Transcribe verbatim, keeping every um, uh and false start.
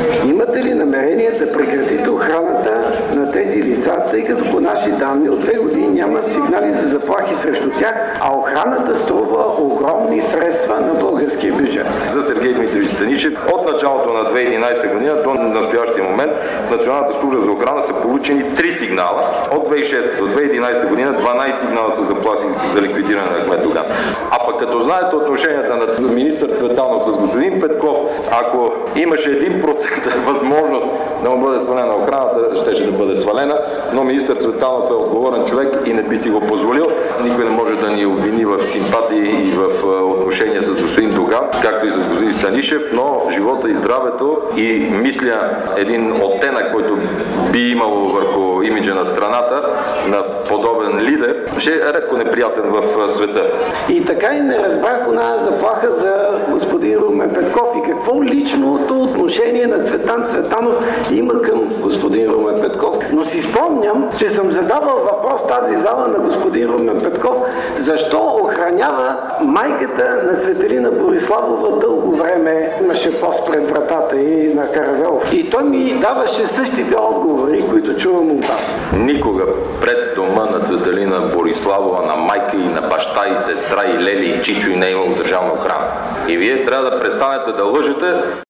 Имате ли намерение да прекратите охраната на тези лица, тъй като по наши данни от две години няма сигнали за заплахи срещу тях, а охраната струва огромни средства на българския бюджет? За Сергей Дмитриевич Станишев от началото на две хиляди и единадесета година до настоящия момент в Националната служба за охрана са получени три сигнала. От две хиляди и шеста до две хиляди и единадесета година дванадесет сигнала са заплахи за ликвидиране на Ахмед Доган. А пък като знаете отношенията на министър Цветанов с господин Петков, ако имаше един процент възможност да му бъде свалена охраната, щеше да бъде свалена, но министър Цветанов е отговорен човек и не би си го позволил. Никой не може да ни обвини в симпатии и в отношения с господин Доган, както и с господин Станишев, но живота и здравето и мисля един оттенък, който би имало върху имиджа на страната на подобен лидер, ще е редко неприятен в света. И така и не разбрах она заплаха за господин Румен Петков и какво личното отношение на Цветан Цветанов има към господин Румен Петков. Но си спомням, че съм задавал въпрос в тази зала на господин Румен Петков, защо охранява майката на Цветелина Бориславова дълго време, имаше пост пред вратата и на Каравелов. И той ми даваше същите отговори, които чувам от вас. Никога пред дома на Цветелина Бориславова, на майка и на баща и сестра и Лели и Чичо и не е имало държавна охрана. И вие трябва да престанете да лъжете.